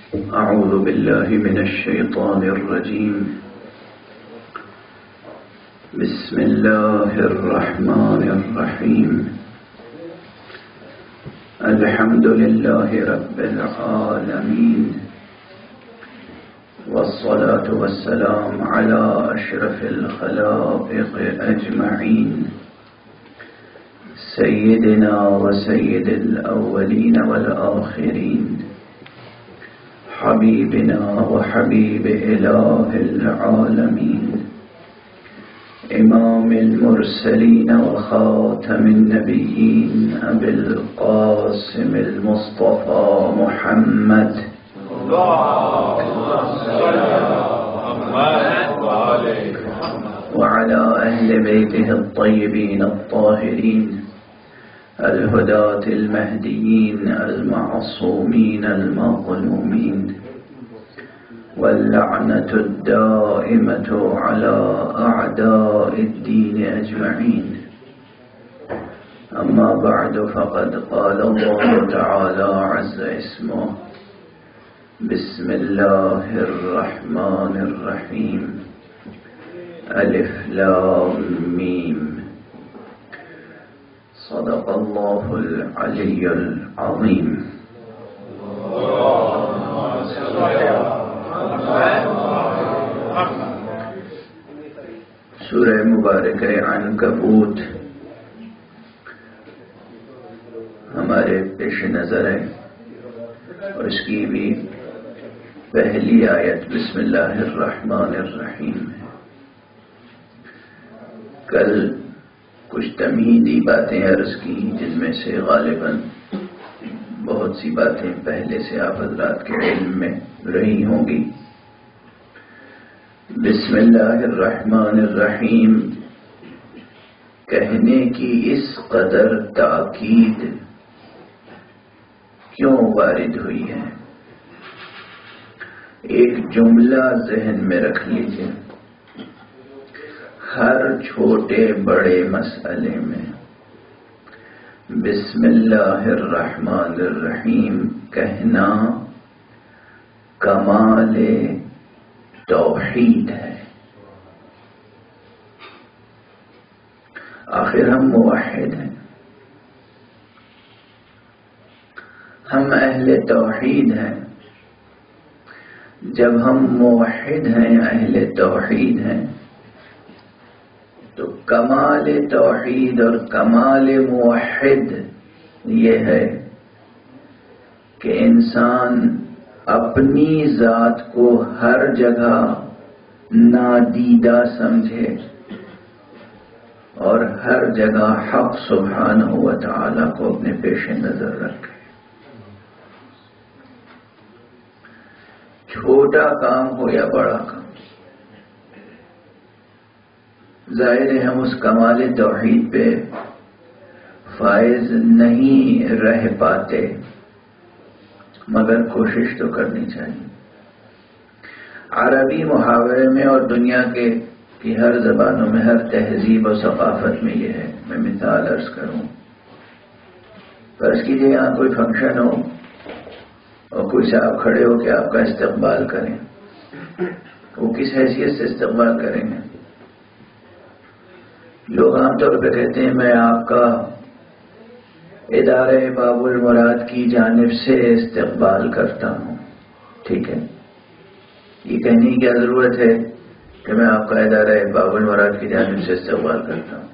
أعوذ بالله من الشيطان الرجيم. بسم الله الرحمن الرحيم. الحمد لله رب العالمين، والصلاة والسلام على أشرف الخلائق أجمعين، سيدنا وسيد الأولين والآخرين، حبيبنا وحبيب إله العالمين، إمام المرسلين وخاتم النبيين، أبي القاسم المصطفى محمد، وعلى أهل بيته الطيبين الطاهرين الهداة المهديين المعصومين المظلومين، واللعنة الدائمة على أعداء الدين أجمعين. أما بعد، فقد قال الله تعالى عز اسمه: بسم الله الرحمن الرحيم. ألف لام ميم. صدق الله العلي العظيم. سورہ مبارکہ عنکبوت ہمارے پیش نظر ہے، اور اس کی بھی پہلی آیت بسم اللہ الرحمن الرحیم ہے۔ کل کچھ تمہیدی باتیں عرض کی، جن میں سے غالباً بہت سی باتیں پہلے سے آپ حضرات کے علم میں رہی ہوں گی۔ بسم اللہ الرحمن الرحیم کہنے کی اس قدر تاکید کیوں وارد ہوئی ہے؟ ایک جملہ ذہن میں رکھ لیجیے، ہر چھوٹے بڑے مسئلے میں بسم اللہ الرحمن الرحیم کہنا کمال توحید ہے۔ آخر ہم موحد ہیں، ہم اہل توحید ہیں۔ جب ہم موحد ہیں، اہل توحید ہیں، تو کمال توحید اور کمال موحد یہ ہے کہ انسان اپنی ذات کو ہر جگہ نادیدہ سمجھے اور ہر جگہ حق سبحانہ و تعالی کو اپنے پیش نظر رکھے۔ چھوٹا کام ہو یا بڑا کام، ظاہر ہے ہم اس کمال توحید پہ فائز نہیں رہ پاتے، مگر کوشش تو کرنی چاہیے۔ عربی محاورے میں اور دنیا کی ہر زبانوں میں، ہر تہذیب و ثقافت میں یہ ہے۔ میں مثال عرض کروں، فرض کیجیے یہاں کوئی فنکشن ہو اور کوئی صاحب کھڑے ہو کہ آپ کا استقبال کریں، وہ کس حیثیت سے استقبال کریں گے؟ لوگ عام طور پہ کہتے ہیں میں آپ کا ادارہ باب المراد کی جانب سے استقبال کرتا ہوں۔ ٹھیک ہے، یہ کہنے کی کیا ضرورت ہے کہ میں آپ کا ادارہ باب المراد کی جانب سے استقبال کرتا ہوں؟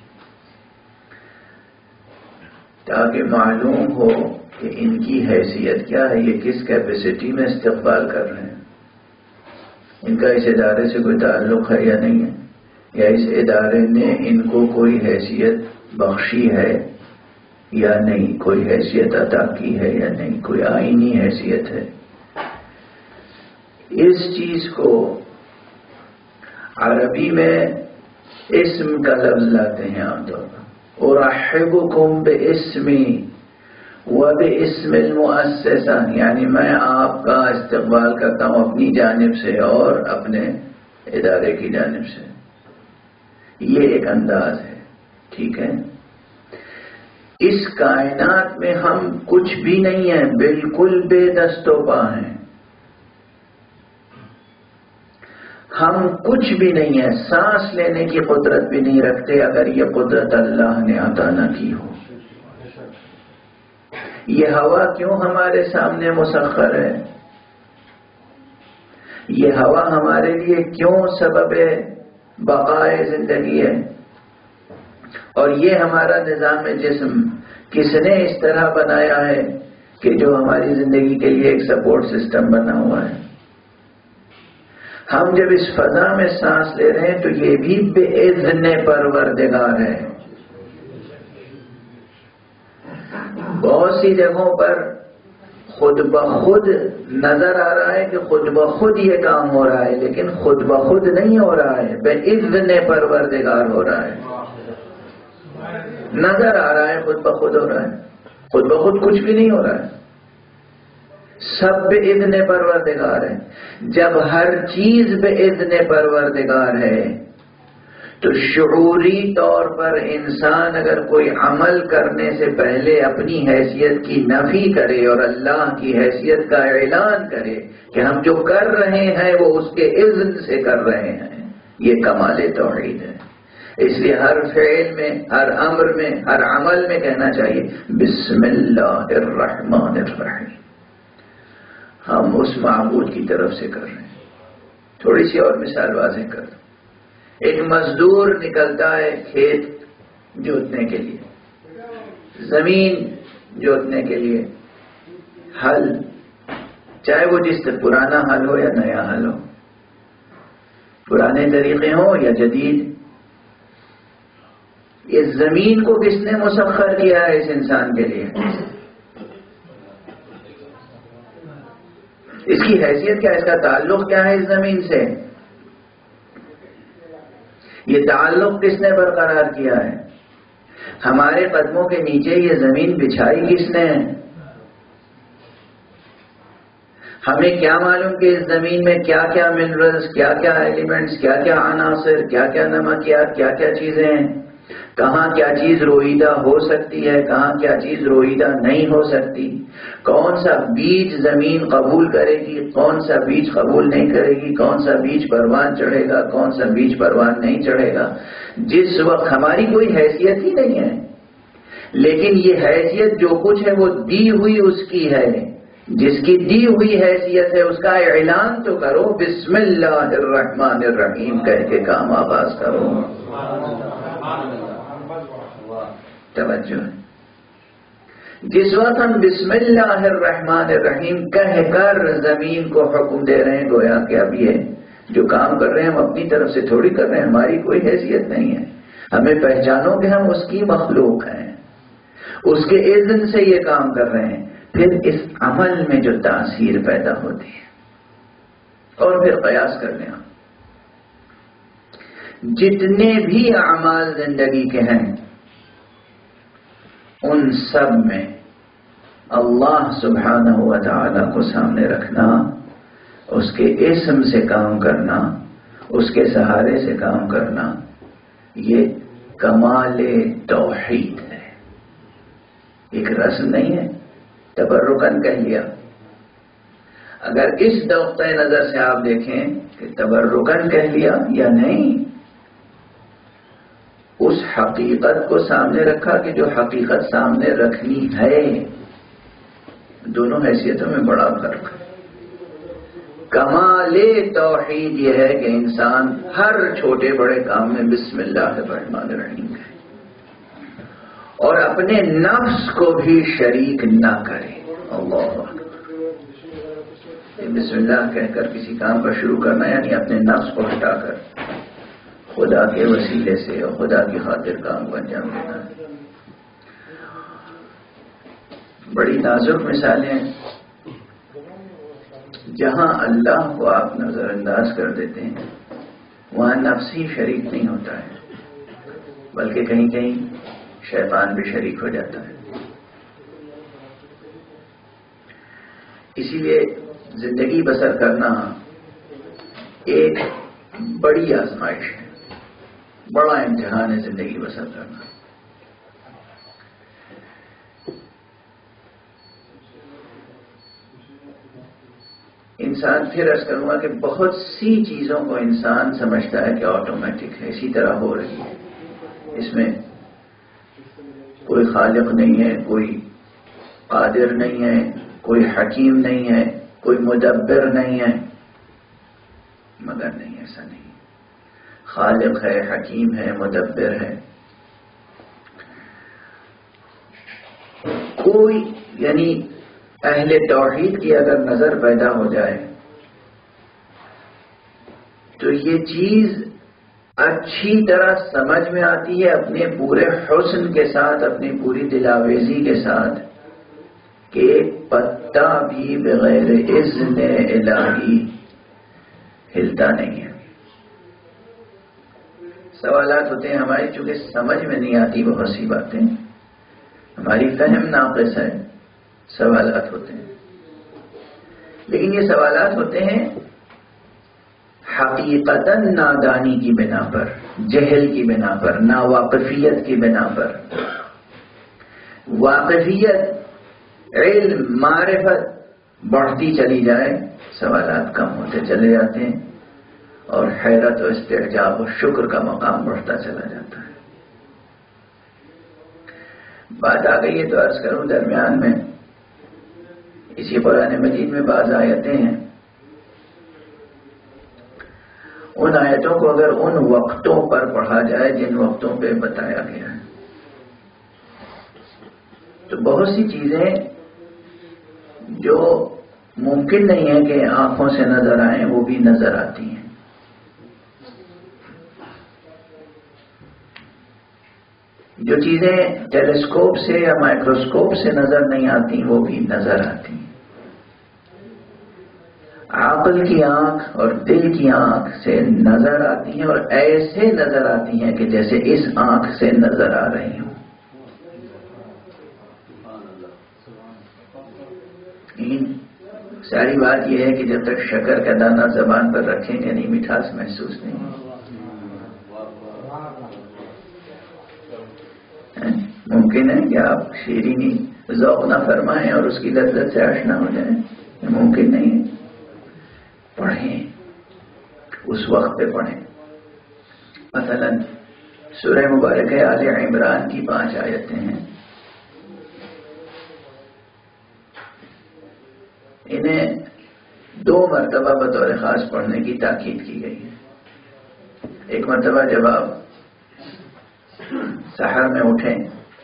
تاکہ معلوم ہو کہ ان کی حیثیت کیا ہے، یہ کس کیپیسٹی میں استقبال کر رہے ہیں، ان کا اس ادارے سے کوئی تعلق ہے یا نہیں ہے، یا اس ادارے نے ان کو کوئی حیثیت بخشی ہے یا نہیں، کوئی حیثیت عطا کی ہے یا نہیں، کوئی آئینی حیثیت ہے۔ اس چیز کو عربی میں اسم کا لفظ لاتے ہیں عام طور پر، ارحبکم باسمی وباسم المؤسسہ، یعنی میں آپ کا استقبال کرتا ہوں اپنی جانب سے اور اپنے ادارے کی جانب سے۔ یہ ایک انداز ہے، ٹھیک ہے۔ اس کائنات میں ہم کچھ بھی نہیں ہیں، بالکل بے دست و پا ہیں، ہم کچھ بھی نہیں ہے، سانس لینے کی قدرت بھی نہیں رکھتے اگر یہ قدرت اللہ نے عطا نہ کی ہو۔ یہ ہوا کیوں ہمارے سامنے مسخر ہے؟ یہ ہوا ہمارے لیے کیوں سبب بقائے زندگی ہے؟ اور یہ ہمارا نظام جسم کس نے اس طرح بنایا ہے کہ جو ہماری زندگی کے لیے ایک سپورٹ سسٹم بنا ہوا ہے؟ ہم جب اس فضا میں سانس لے رہے ہیں تو یہ بھی بِإِذْنِ پروردگار ہے۔ بہت سی جگہوں پر خود بخود نظر آ رہا ہے کہ خود بخود یہ کام ہو رہا ہے، لیکن خود بخود نہیں ہو رہا ہے، بِإِذْنِ پروردگار ہو رہا ہے۔ نظر آ رہا ہے خود بخود ہو رہا ہے، خود بخود کچھ بھی نہیں ہو رہا ہے، سب بِإِذْنِ پروردگار ہے۔ جب ہر چیز بِإِذْنِ پروردگار ہے تو شعوری طور پر انسان اگر کوئی عمل کرنے سے پہلے اپنی حیثیت کی نفی کرے اور اللہ کی حیثیت کا اعلان کرے کہ ہم جو کر رہے ہیں وہ اس کے اذن سے کر رہے ہیں، یہ کمال توحید ہے۔ اس لیے ہر فعل میں، ہر امر میں، ہر عمل میں کہنا چاہیے بسم اللہ الرحمن الرحیم، ہم اس معبود کی طرف سے کر رہے ہیں۔ تھوڑی سی اور مثال واضح کر دوں۔ ایک مزدور نکلتا ہے کھیت جوتنے کے لیے، زمین جوتنے کے لیے، ہل، چاہے وہ جس سے پرانا ہل ہو یا نیا ہل ہو، پرانے طریقے ہوں یا جدید، اس زمین کو کس نے مسخر کیا ہے اس انسان کے لیے؟ اس کی حیثیت کیا ہے؟ اس کا تعلق کیا ہے اس زمین سے؟ یہ تعلق کس نے برقرار کیا ہے؟ ہمارے قدموں کے نیچے یہ زمین بچھائی کس نے؟ ہمیں کیا معلوم کہ اس زمین میں کیا کیا منرلز، کیا کیا ایلیمنٹس، کیا کیا عناصر، کیا کیا نمکیات، کیا کیا چیزیں ہیں، کہاں کیا چیز رویدہ ہو سکتی ہے، کہاں کیا چیز رویدہ نہیں ہو سکتی، کون سا بیج زمین قبول کرے گی، کون سا بیج قبول نہیں کرے گی، کون سا بیج پروان چڑھے گا، کون سا بیج پروان نہیں چڑھے گا۔ جس وقت ہماری کوئی حیثیت ہی نہیں ہے، لیکن یہ حیثیت جو کچھ ہے وہ دی ہوئی اس کی ہے، جس کی دی ہوئی حیثیت ہے اس کا اعلان تو کرو، بسم اللہ الرحمن الرحیم کہہ کے کام آغاز کرو۔ توجہ ہے، جس وقت ہم بسم اللہ الرحمن الرحیم کہہ کر زمین کو حکم دے رہے ہیں، گویا کہ اب یہ جو کام کر رہے ہیں ہم اپنی طرف سے تھوڑی کر رہے ہیں، ہماری کوئی حیثیت نہیں ہے، ہمیں پہچانو کہ ہم اس کی مخلوق ہیں، اس کے اذن سے یہ کام کر رہے ہیں۔ پھر اس عمل میں جو تاثیر پیدا ہوتی ہے، اور پھر قیاس کر لیں، جتنے بھی اعمال زندگی کے ہیں ان سب میں اللہ سبحانہ و تعالی کو سامنے رکھنا، اس کے اسم سے کام کرنا، اس کے سہارے سے کام کرنا، یہ کمال توحید ہے، ایک رسم نہیں ہے، تبرکن کہہ لیا۔ اگر اس نقطۂ نظر سے آپ دیکھیں کہ تبرکن کہہ لیا یا نہیں، اس حقیقت کو سامنے رکھا کہ جو حقیقت سامنے رکھنی ہے، دونوں حیثیتوں میں بڑا فرق ہے۔ کمال توحید یہ ہے کہ انسان ہر چھوٹے بڑے کام میں بسم اللہ الرحمن الرحیم کہے اور اپنے نفس کو بھی شریک نہ کرے۔ اللہ اکبر، بسم اللہ کہہ کر کسی کام کا شروع کرنا یعنی اپنے نفس کو ہٹا کر خدا کے وسیلے سے اور خدا کی خاطر کام کو انجام دینا ہے۔ بڑی نازک مثالیں، جہاں اللہ کو آپ نظر انداز کر دیتے ہیں وہاں نفس ہی شریک نہیں ہوتا ہے، بلکہ کہیں کہیں شیطان بھی شریک ہو جاتا ہے۔ اسی لیے زندگی بسر کرنا ایک بڑی آزمائش ہے، بڑا امتحان ہے زندگی بسر کرنا۔ انسان پھر عرض کروں گا کہ بہت سی چیزوں کو انسان سمجھتا ہے کہ آٹومیٹک ہے، اسی طرح ہو رہی ہے، اس میں کوئی خالق نہیں ہے، کوئی قادر نہیں ہے، کوئی حکیم نہیں ہے، کوئی مدبر نہیں ہے، مگر نہیں، ایسا نہیں، خالق ہے، حکیم ہے، مدبر ہے۔ کوئی یعنی اہل توحید کی اگر نظر پیدا ہو جائے تو یہ چیز اچھی طرح سمجھ میں آتی ہے، اپنے پورے حسن کے ساتھ، اپنی پوری دلاویزی کے ساتھ، کہ پتا بھی بغیر اذن الہی ہلتا نہیں ہے۔ سوالات ہوتے ہیں ہماری، چونکہ سمجھ میں نہیں آتی بہت سی باتیں، ہماری فہم ناقص ہے، سوالات ہوتے ہیں، لیکن یہ سوالات ہوتے ہیں حقیقتاً نادانی کی بنا پر، جہل کی بنا پر، ناواقفیت کی بنا پر۔ واقفیت، علم، معرفت بڑھتی چلی جائے، سوالات کم ہوتے چلے جاتے ہیں، اور حیرت و استعجاب و شکر کا مقام بڑھتا چلا جاتا ہے۔ بات آ گئی ہے تو عرض کروں درمیان میں، اسی قرآن مجید میں بعض آیتیں ہیں، ان آیتوں کو اگر ان وقتوں پر پڑھا جائے جن وقتوں پہ بتایا گیا ہے تو بہت سی چیزیں جو ممکن نہیں ہے کہ آنکھوں سے نظر آئیں وہ بھی نظر آتی ہیں۔ جو چیزیں ٹیلیسکوپ سے یا مائکروسکوپ سے نظر نہیں آتی وہ بھی نظر آتی ہیں۔ عقل کی آنکھ اور دل کی آنکھ سے نظر آتی ہیں، اور ایسے نظر آتی ہیں کہ جیسے اس آنکھ سے نظر آ رہی ہوں۔ ساری بات یہ ہے کہ جب تک شکر کا دانہ زبان پر رکھیں گے نہیں، مٹھاس محسوس نہیں ہے۔ ممکن ہے کہ آپ شیرینی ذوق نہ فرمائیں اور اس کی لذت سے آشنا ہو جائیں، ممکن نہیں ہے۔ پڑھیں، اس وقت پہ پڑھیں۔ مثلا سورہ مبارکہ آل عمران کی 5 آیتیں ہیں، انہیں 2 مرتبہ بطور خاص پڑھنے کی تاکید کی گئی ہے۔ ایک مرتبہ جب آپ سحر میں اٹھیں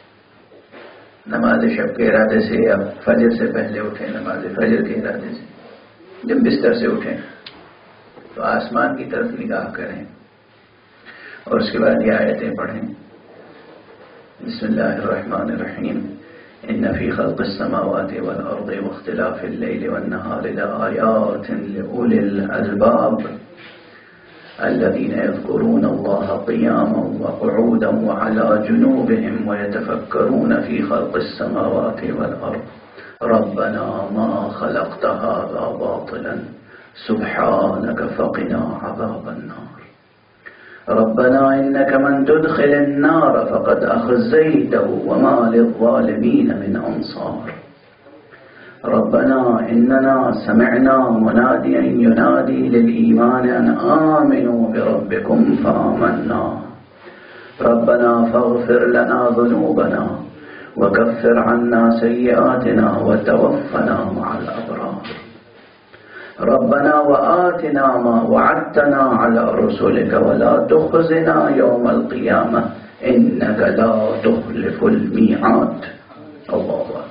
نماز شب کے ارادے سے، یا فجر سے پہلے اٹھیں نماز فجر کے ارادے سے، جب بستر سے اٹھیں تو آسمان کی طرف نگاہ کریں اور اس کے بعد یہ آیتیں پڑھیں۔ بسم اللہ الرحمن الرحیم، ان فی خلق السماوات والارض واختلاف اللیل والنہار لآیات لأولی الالباب الذين يذكرون الله قياما وقعودا وعلى جنوبهم ويتفكرون في خلق السماوات والأرض ربنا ما خلقت هذا باطلا سبحانك فقنا عذاب النار ربنا إنك من تدخل النار فقد أخزيته وما للظالمين من أنصار ربنا إننا سمعنا مناديا ينادي للإيمان أن آمنوا بربكم فآمنا ربنا فاغفر لنا ذنوبنا وكفر عنا سيئاتنا وتوفنا مع الأبرار ربنا وآتنا ما وعدتنا على رسلك ولا تخزنا يوم القيامة إنك لا تخلف الميعاد۔ اللہ اکبر۔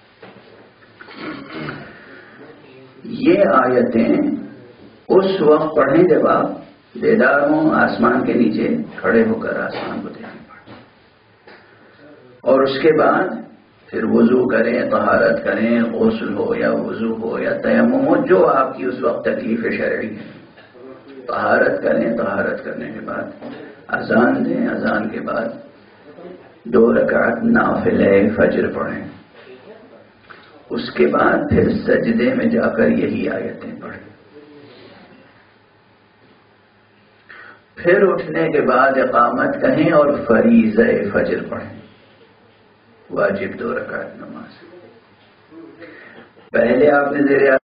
یہ آیتیں اس وقت پڑھیں جب آپ بیدار ہوں، آسمان کے نیچے کھڑے ہو کر آسمان کو دیکھیں، اور اس کے بعد پھر وضو کریں، طہارت کریں، غسل ہو یا وضو ہو یا تیمم ہو، جو آپ کی اس وقت تکلیف شرعی ہے، طہارت کریں، طہارت کرنے کے بعد اذان دیں، اذان کے بعد 2 رکعت نافلہ فجر پڑھیں، اس کے بعد پھر سجدے میں جا کر یہی آیتیں پڑھیں، پھر اٹھنے کے بعد اقامت کہیں اور فریضہ فجر پڑھیں، واجب 2 رکعت نماز۔ پہلے آپ نے زیر